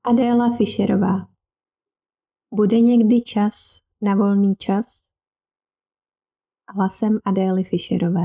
Adéla Fischerová. Bude někdy čas na volný čas? Hlasem Adély Fischerové.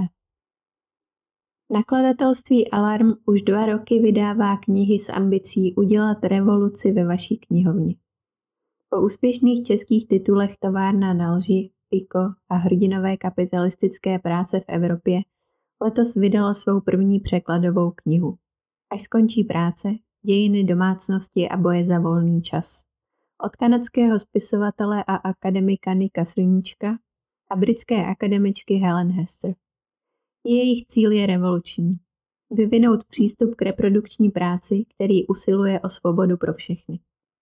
Nakladatelství Alarm už 2 roky vydává knihy s ambicí udělat revoluci ve vaší knihovně. Po úspěšných českých titulech Továrna na lži, Piko a Hrdinové kapitalistické práce v Evropě letos vydala svou první překladovou knihu. Až skončí práce, dějiny domácnosti a boje za volný čas. Od kanadského spisovatele a akademika Nicka Srníčka a britské akademičky Helen Hester. Jejich cíl je revoluční. Vyvinout přístup k reprodukční práci, který usiluje o svobodu pro všechny.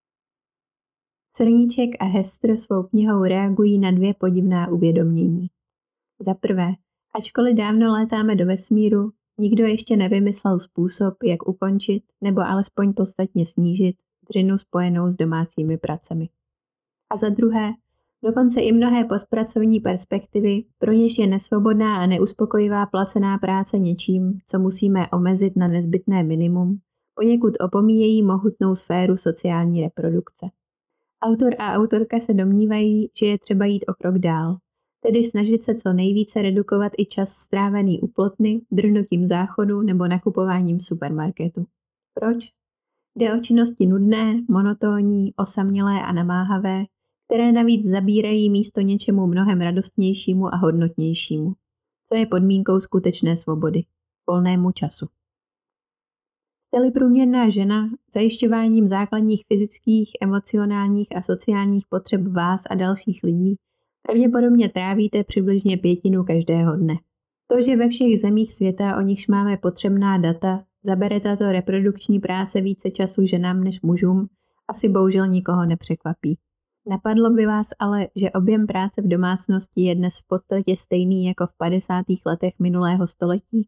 Srníček a Hester svou knihou reagují na 2 podivná uvědomění. Za prvé, ačkoliv dávno létáme do vesmíru, nikdo ještě nevymyslel způsob, jak ukončit nebo alespoň podstatně snížit dřinu spojenou s domácími pracemi. A za druhé, dokonce i mnohé postpracovní perspektivy, pro něž je nesvobodná a neuspokojivá placená práce něčím, co musíme omezit na nezbytné minimum, poněkud opomíjejí mohutnou sféru sociální reprodukce. Autor a autorka se domnívají, že je třeba jít o krok dál, tedy snažit se co nejvíce redukovat i čas strávený u plotny, drhnutím záchodu nebo nakupováním v supermarketu. Proč? Jde o činnosti nudné, monotónní, osamělé a namáhavé, které navíc zabírají místo něčemu mnohem radostnějšímu a hodnotnějšímu, co je podmínkou skutečné svobody, volnému času. Jste-li průměrná žena, zajišťováním základních fyzických, emocionálních a sociálních potřeb vás a dalších lidí pravděpodobně trávíte přibližně 1/5 každého dne. To, že ve všech zemích světa, o nichž máme potřebná data, zabere tato reprodukční práce více času ženám než mužům, asi bohužel nikoho nepřekvapí. Napadlo by vás ale, že objem práce v domácnosti je dnes v podstatě stejný jako v 50. letech minulého století?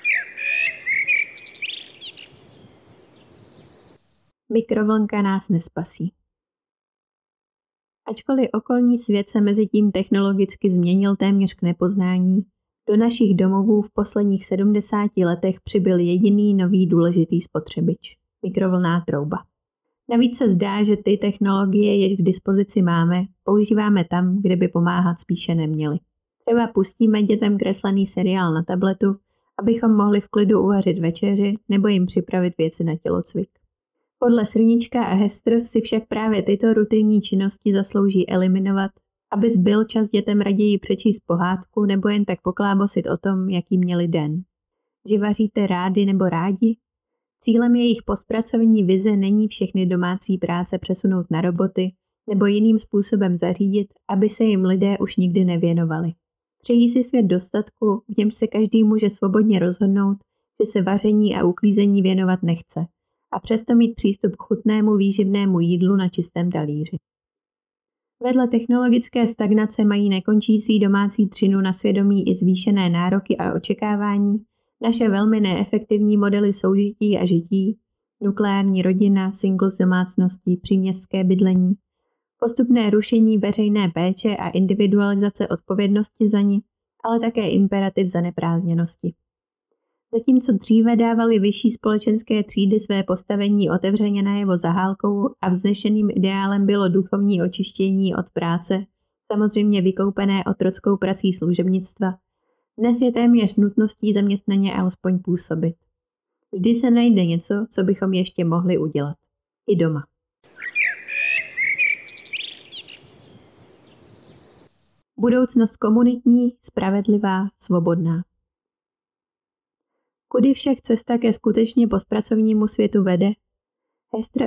Mikrovlnka nás nespasí. Ačkoliv okolní svět se mezitím technologicky změnil téměř k nepoznání, do našich domovů v posledních 70 letech přibyl jediný nový důležitý spotřebič – mikrovlnná trouba. Navíc se zdá, že ty technologie, jež k dispozici máme, používáme tam, kde by pomáhat spíše neměly. Třeba pustíme dětem kreslený seriál na tabletu, abychom mohli v klidu uvařit večeři nebo jim připravit věci na tělocvik. Podle Srníčka a Hester si však právě tyto rutinní činnosti zaslouží eliminovat, aby zbyl čas dětem raději přečíst pohádku nebo jen tak poklábosit o tom, jaký měli den. Že vaříte rády nebo rádi? Cílem jejich postpracovní vize není všechny domácí práce přesunout na roboty nebo jiným způsobem zařídit, aby se jim lidé už nikdy nevěnovali. Přejí si svět dostatku, v němž se každý může svobodně rozhodnout, že se vaření a uklízení věnovat nechce a přesto mít přístup k chutnému výživnému jídlu na čistém talíři. Vedle technologické stagnace mají nekončící domácí třinu na svědomí i zvýšené nároky a očekávání, naše velmi neefektivní modely soužití a žití, nukleární rodina, singles domácností, příměstské bydlení, postupné rušení veřejné péče a individualizace odpovědnosti za ni, ale také imperativ zaneprázdněnosti. Zatímco dříve dávali vyšší společenské třídy své postavení otevřeně najevo zahálkou a vznešeným ideálem bylo duchovní očištění od práce, samozřejmě vykoupené otrockou prací služebnictva, dnes je téměř nutností zaměstnaně alespoň působit. Vždy se najde něco, co bychom ještě mohli udělat. I doma. Budoucnost komunitní, spravedlivá, svobodná. Kudy však cesta ke skutečně postpracovnímu světu vede? Hester